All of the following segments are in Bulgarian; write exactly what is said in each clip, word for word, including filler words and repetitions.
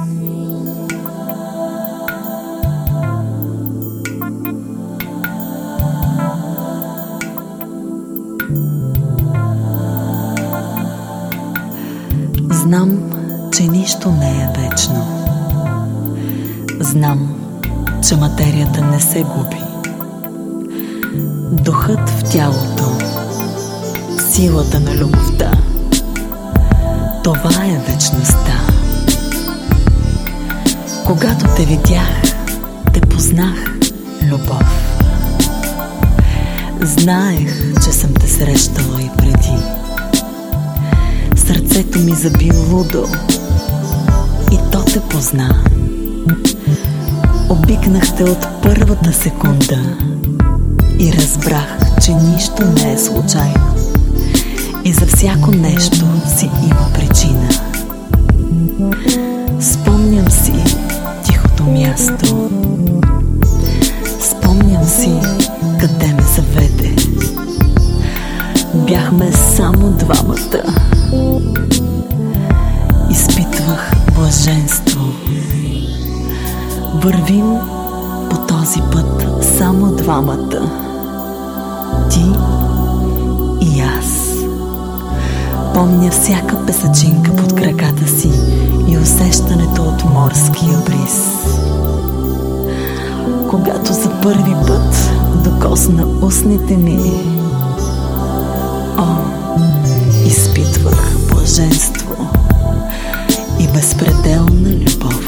Знам, че нищо не е вечно. Знам, че материята не се губи. Духът в тялото, силата на любовта, това е вечността. Когато те видях, те познах, любов. Знаех, че съм те срещала и преди. Сърцето ми заби лудо и то те позна. Обикнах те от първата секунда и разбрах, че нищо не е случайно и за всяко нещо си има причина. Спомням си тихото място, спомням си къде ме заведе. Бяхме само двамата. Изпитвах блаженство. Вървим по този път само двамата. Ти и аз. Помня всяка песачинка под краката си и усещането от морския бриз. Когато за първи път докосна устните ми, о, изпитвах блаженство и безпределна любов.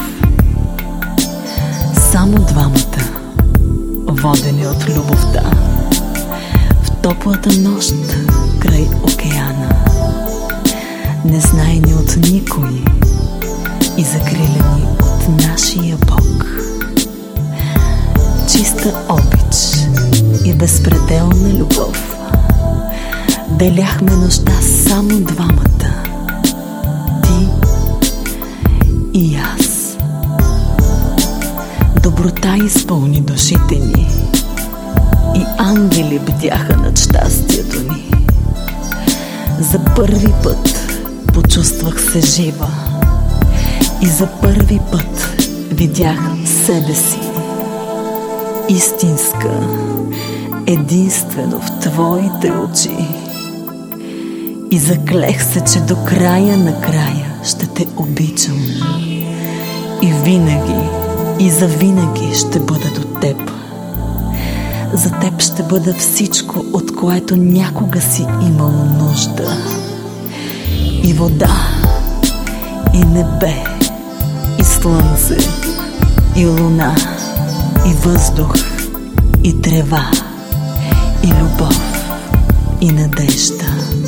Само двамата, водени от любовта, в топлата нощ край океана, незнайни от никой и закрилени от нашия Бог. Чиста обич и безпределна любов деляхме нощта само двамата. Ти и аз. Доброта изпълни душите ни и ангели бдяха над щастието ни. За първи път почувствах се жива и за първи път видях себе си. Истинска, единствено в твоите очи. И заклех се, че до края на края ще те обичам. И винаги, и завинаги ще бъда до теб. За теб ще бъда всичко, от което някога си имал нужда. И вода, и небе, и слънце, и луна, и въздух, и трева, и любов, и надежда.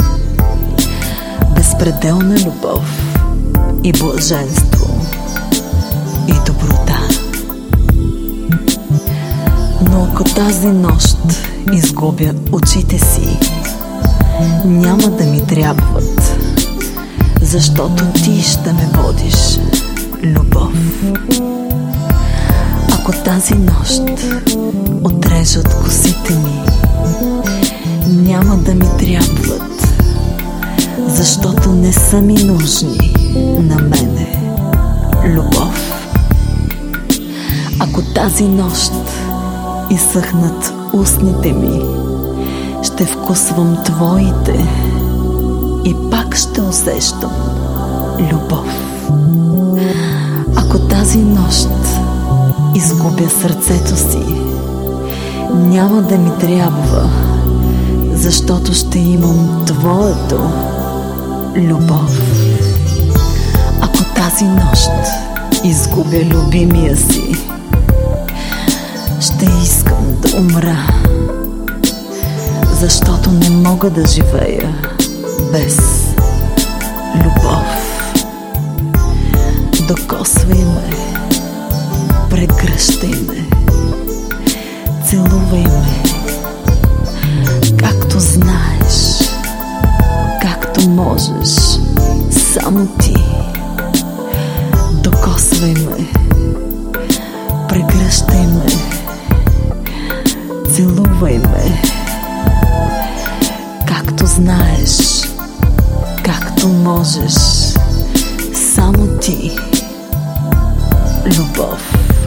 Безпределна любов и блаженство и доброта. Но ако тази нощ изгубя очите си, няма да ми трябват, защото ти ще ме водиш, любов. Ако тази нощ отрежат косите ми, няма да ми трябват, защото не са ми нужни на мене, любов. Ако тази нощ изсъхнат устните ми, ще вкусвам твоите и пак ще усещам любов. Ако тази нощ изгубя сърцето си, няма да ми трябва, защото ще имам твоето, любов. Ако тази нощ изгубя любимия си, ще искам да умра, защото не мога да живея без любов. Докосвай ме, прегръщай ме, целувай ме, както знаеш, както можеш, само ти. Докосвай ме, прегръщай ме, целувай ме, както знаеш, както можеш, само ти. любов.